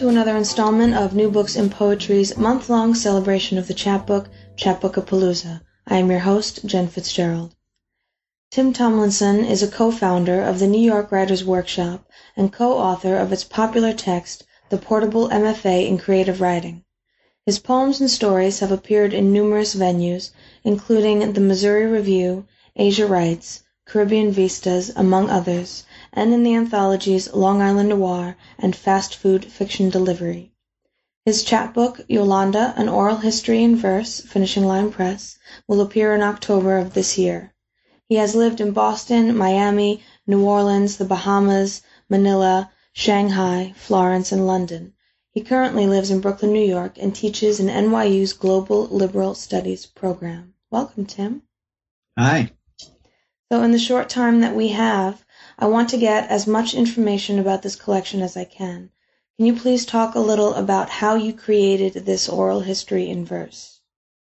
to another installment of New Books in Poetry's month-long celebration of the chapbook, Chapbookapalooza. I am your host, Jen Fitzgerald. Tim Tomlinson is a co-founder of the New York Writers' Workshop and co-author of its popular text, The Portable MFA in Creative Writing. His poems and stories have appeared in numerous venues, including the Missouri Review, Asia Writes, Caribbean Vistas, among others, and in the anthologies Long Island Noir and Fast Food Fiction Delivery. His chapbook, Yolanda, An Oral History in Verse, Finishing Line Press, will appear in October of this year. He has lived in Boston, Miami, New Orleans, the Bahamas, Manila, Shanghai, Florence, and London. He currently lives in Brooklyn, New York, and teaches in NYU's Global Liberal Studies program. Welcome, Tim. Hi. So in the short time that we have, I want to get as much information about this collection as I can. Can you please talk a little about how you created this oral history in verse?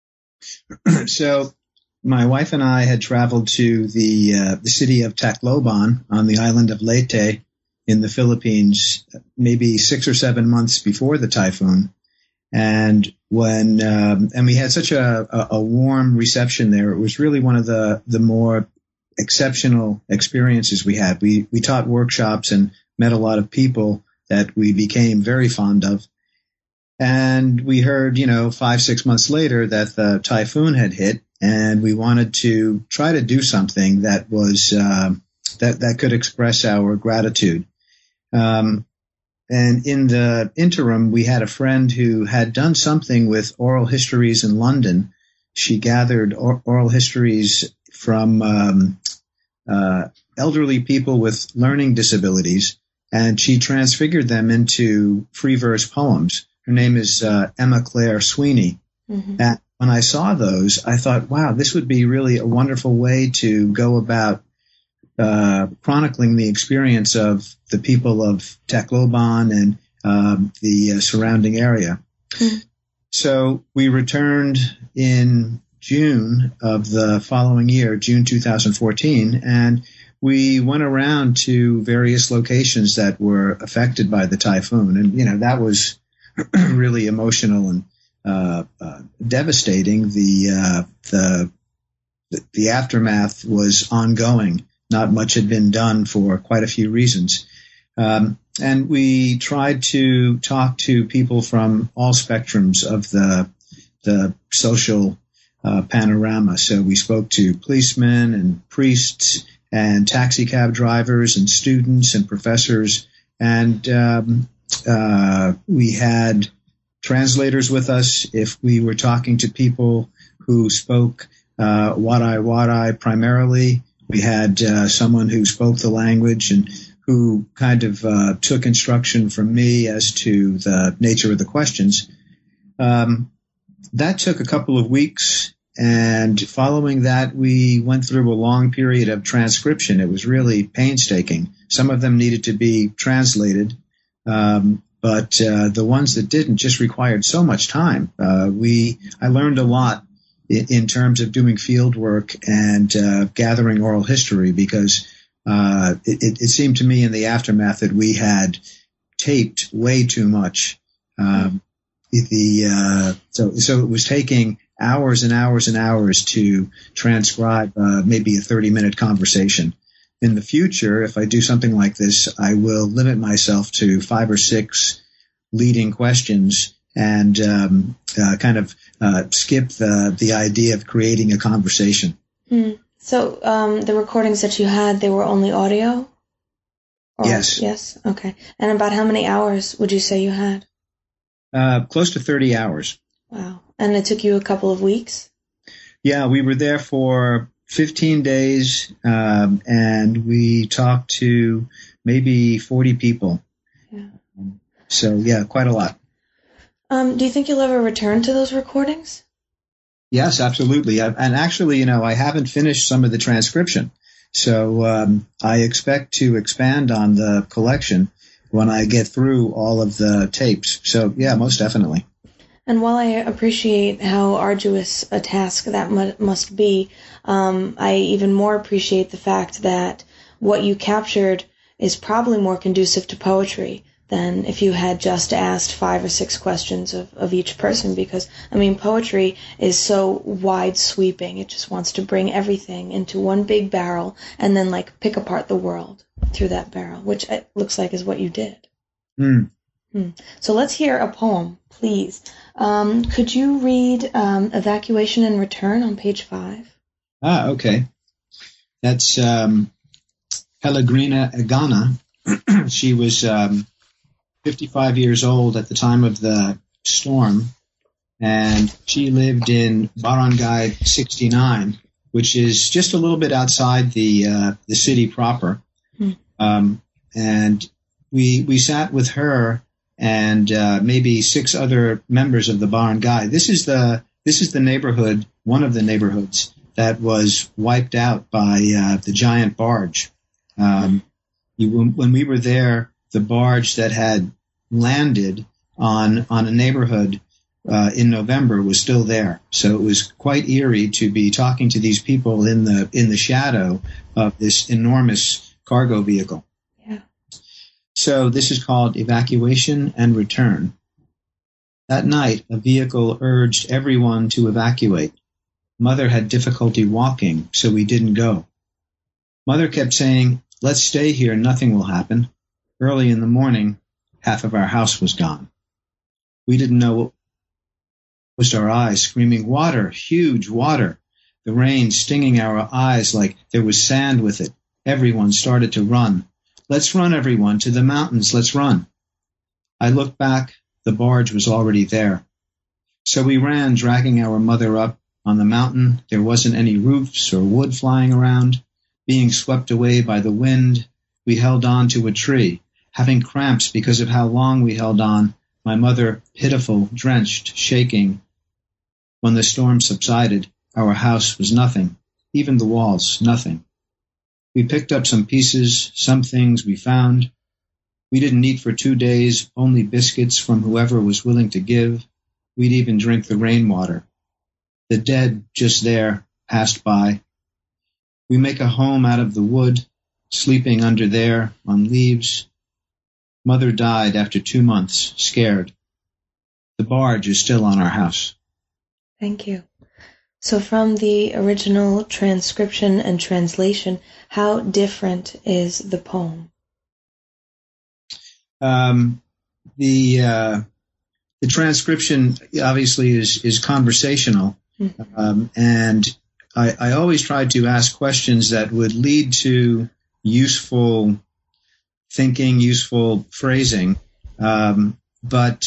So my wife and I had traveled to the city of Tacloban on the island of Leyte in the Philippines, maybe 6 or 7 months before the typhoon. And when and we had such a warm reception there. It was really one of the more exceptional experiences we had. We taught workshops and met a lot of people that we became very fond of. And we heard, 5-6 months later that the typhoon had hit, and we wanted to try to do something that was that could express our gratitude. And in the interim, we had a friend who had done something with oral histories in London. She gathered oral histories from elderly people with learning disabilities, and she transfigured them into free verse poems. Her name is Emma Claire Sweeney. Mm-hmm. And when I saw those, I thought, wow, this would be really a wonderful way to go about chronicling the experience of the people of Tacloban and the surrounding area. Mm-hmm. So we returned in June of the following year, June 2014, and we went around to various locations that were affected by the typhoon. And, that was really emotional and devastating. The aftermath was ongoing. Not much had been done for quite a few reasons. And we tried to talk to people from all spectrums of the social panorama. So we spoke to policemen and priests and taxi cab drivers and students and professors. And we had translators with us if we were talking to people who spoke Waray primarily. We had someone who spoke the language and who kind of took instruction from me as to the nature of the questions. That took a couple of weeks, and following that, we went through a long period of transcription. It was really painstaking. Some of them needed to be translated, but the ones that didn't just required so much time. I learned a lot in terms of doing field work and gathering oral history, because it seemed to me in the aftermath that we had taped way too much. So it was taking hours and hours and hours to transcribe maybe a 30-minute conversation. In the future, if I do something like this, I will limit myself to 5 or 6 leading questions and skip the idea of creating a conversation. Mm. So the recordings that you had, they were only audio? Yes. Yes? Okay. And about how many hours would you say you had? Close to 30 hours. Wow. And it took you a couple of weeks? Yeah, we were there for 15 days, and we talked to maybe 40 people. Yeah. So, yeah, quite a lot. Do you think you'll ever return to those recordings? Yes, absolutely. And actually, I haven't finished some of the transcription. So I expect to expand on the collection when I get through all of the tapes. So, yeah, most definitely. And while I appreciate how arduous a task that must be, I even more appreciate the fact that what you captured is probably more conducive to poetry than if you had just asked 5 or 6 questions of each person, because, I mean, poetry is so wide-sweeping. It just wants to bring everything into one big barrel and then, like, pick apart the world through that barrel, which it looks like is what you did. So let's hear a poem, please. Could you read Evacuation and Return on page 5? Okay. That's Pellegrina Egana. She was 55 years old at the time of the storm, and she lived in Barangay 69, which is just a little bit outside the city proper. And we sat with her and maybe 6 other members of the barangay. This is the neighborhood, one of the neighborhoods that was wiped out by the giant barge. When we were there, the barge that had landed on a neighborhood in November was still there. So it was quite eerie to be talking to these people in the shadow of this enormous cargo vehicle. Yeah. So this is called Evacuation and Return. That night, a vehicle urged everyone to evacuate. Mother had difficulty walking, so we didn't go. Mother kept saying, "Let's stay here, nothing will happen." Early in the morning, half of our house was gone. We didn't know what was our eyes, screaming, "Water, huge water!" The rain stinging our eyes like there was sand with it. Everyone started to run. "Let's run, everyone, to the mountains, let's run." I looked back, the barge was already there. So we ran, dragging our mother up. On the mountain, there wasn't any roofs or wood flying around. Being swept away by the wind, we held on to a tree, having cramps because of how long we held on, my mother pitiful, drenched, shaking. When the storm subsided, our house was nothing, even the walls, nothing. We picked up some pieces, some things we found. We didn't eat for 2 days, only biscuits from whoever was willing to give. We'd even drink the rainwater. The dead, just there, passed by. We make a home out of the wood, sleeping under there on leaves. Mother died after 2 months, scared. The barge is still on our house. Thank you. So from the original transcription and translation, how different is the poem? The transcription obviously is conversational. And I always tried to ask questions that would lead to useful thinking, useful phrasing. But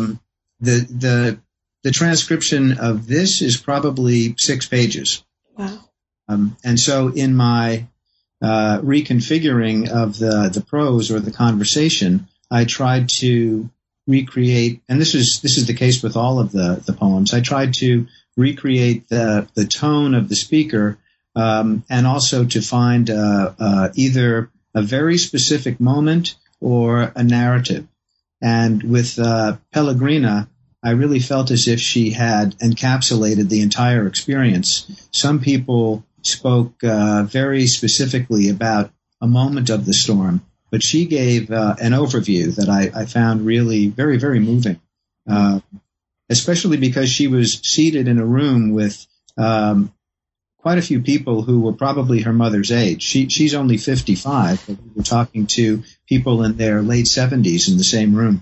the transcription of this is probably 6 pages. Wow. And so in my reconfiguring of the prose or the conversation, I tried to recreate, and this is the case with all of the poems, I tried to recreate the tone of the speaker, and also to find either a very specific moment or a narrative. And with Pellegrina, I really felt as if she had encapsulated the entire experience. Some people spoke very specifically about a moment of the storm, but she gave an overview that I found really very, very moving. Especially because she was seated in a room with quite a few people who were probably her mother's age. She's only 55, but we were talking to people in their late 70s in the same room.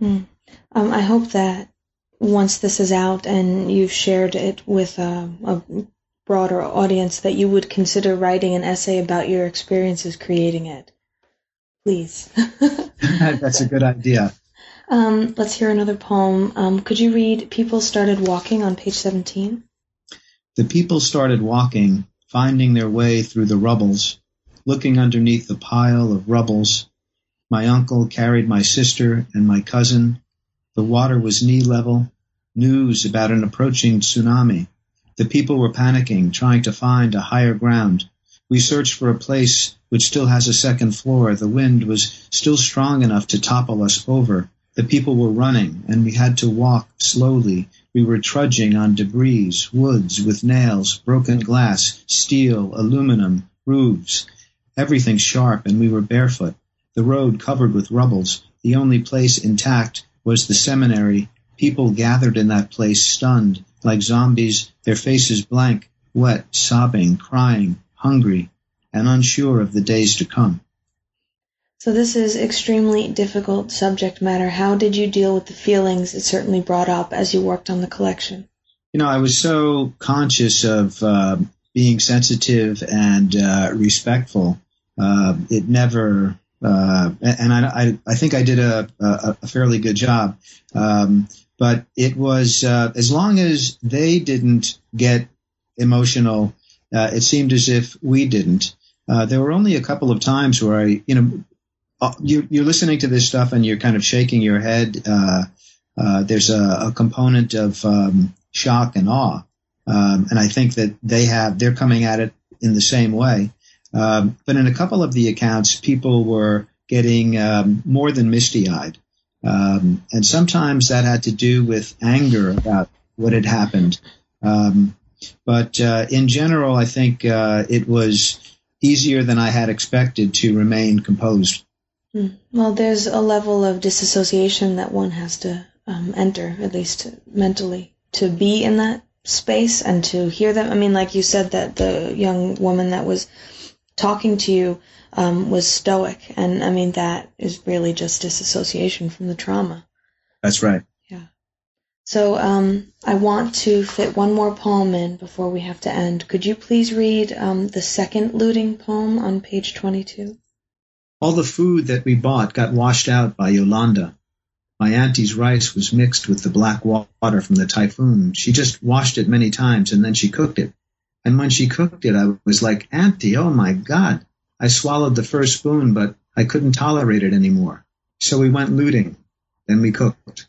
I hope that once this is out and you've shared it with a broader audience, that you would consider writing an essay about your experiences creating it. Please. That's a good idea. Let's hear another poem. Could you read People Started Walking on page 17? The people started walking, finding their way through the rubbles, looking underneath the pile of rubbles. My uncle carried my sister and my cousin. The water was knee level. News about an approaching tsunami. The people were panicking, trying to find a higher ground. We searched for a place which still has a second floor. The wind was still strong enough to topple us over. The people were running, and we had to walk slowly. We were trudging on debris, woods with nails, broken glass, steel, aluminum, roofs. Everything sharp, and we were barefoot. The road covered with rubbles. The only place intact was the seminary. People gathered in that place stunned, like zombies, their faces blank, wet, sobbing, crying, hungry, and unsure of the days to come. So this is extremely difficult subject matter. How did you deal with the feelings it certainly brought up as you worked on the collection? I was so conscious of being sensitive and respectful. It never, and I think I did a fairly good job. But it was, as long as they didn't get emotional, it seemed as if we didn't. There were only a couple of times where you're listening to this stuff and you're kind of shaking your head. There's a component of shock and awe. And I think that they're coming at it in the same way. But in a couple of the accounts, people were getting more than misty-eyed. And sometimes that had to do with anger about what had happened. But in general, I think it was easier than I had expected to remain composed. Well, there's a level of disassociation that one has to enter, at least mentally, to be in that space and to hear them. I mean, like you said, that the young woman that was talking to you was stoic, and I mean, that is really just disassociation from the trauma. That's right. Yeah. So I want to fit one more poem in before we have to end. Could you please read the second looting poem on page 22? All the food that we bought got washed out by Yolanda. My auntie's rice was mixed with the black water from the typhoon. She just washed it many times and then she cooked it. And when she cooked it, I was like, Auntie, oh my God. I swallowed the first spoon, but I couldn't tolerate it anymore. So we went looting. Then we cooked.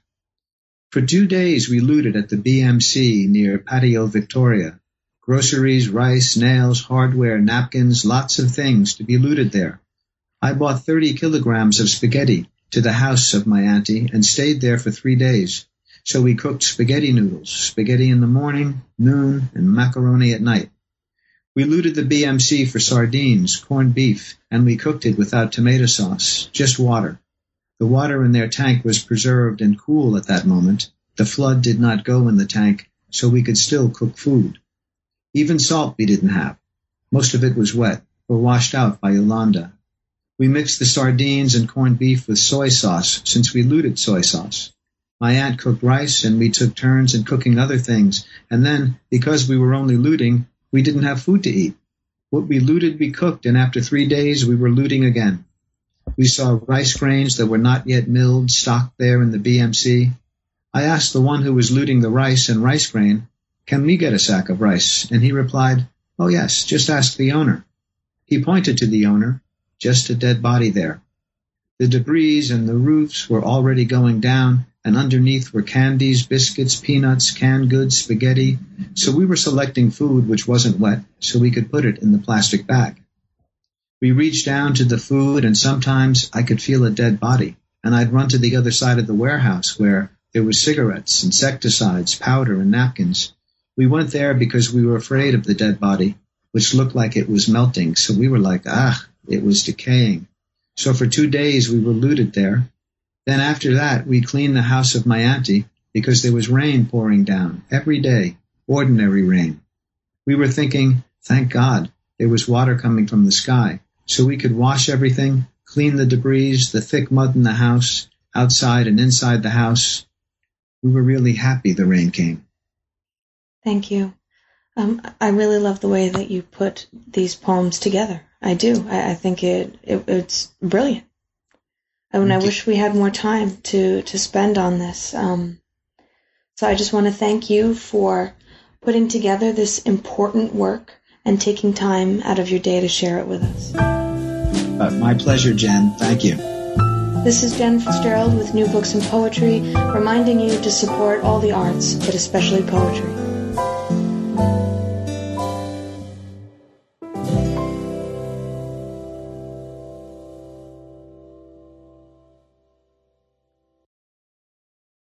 For 2 days we looted at the BMC near Patio Victoria. Groceries, rice, nails, hardware, napkins, lots of things to be looted there. I bought 30 kilograms of spaghetti to the house of my auntie and stayed there for 3 days. So we cooked spaghetti noodles, spaghetti in the morning, noon, and macaroni at night. We looted the BMC for sardines, corned beef, and we cooked it without tomato sauce, just water. The water in their tank was preserved and cool at that moment. The flood did not go in the tank, so we could still cook food. Even salt we didn't have. Most of it was wet, or washed out by Yolanda. We mixed the sardines and corned beef with soy sauce, since we looted soy sauce. My aunt cooked rice, and we took turns in cooking other things. And then, because we were only looting, we didn't have food to eat. What we looted, we cooked, and after 3 days, we were looting again. We saw rice grains that were not yet milled stocked there in the BMC. I asked the one who was looting the rice and rice grain, "Can we get a sack of rice?" And he replied, "Oh yes, just ask the owner." He pointed to the owner, just a dead body there. The debris and the roofs were already going down, and underneath were candies, biscuits, peanuts, canned goods, spaghetti. So we were selecting food which wasn't wet, so we could put it in the plastic bag. We reached down to the food, and sometimes I could feel a dead body, and I'd run to the other side of the warehouse where there were cigarettes, insecticides, powder, and napkins. We went there because we were afraid of the dead body, which looked like it was melting, so we were like, it was decaying. So for 2 days we were looted there. Then after that we cleaned the house of my auntie because there was rain pouring down every day, ordinary rain. We were thinking, thank God, there was water coming from the sky, so we could wash everything, clean the debris, the thick mud in the house, outside and inside the house. We were really happy the rain came. Thank you. I really love the way that you put these poems together. I do. I think it's brilliant. And I wish we had more time to spend on this. So I just want to thank you for putting together this important work and taking time out of your day to share it with us. My pleasure, Jen. Thank you. This is Jen Fitzgerald with New Books in Poetry, reminding you to support all the arts, but especially poetry.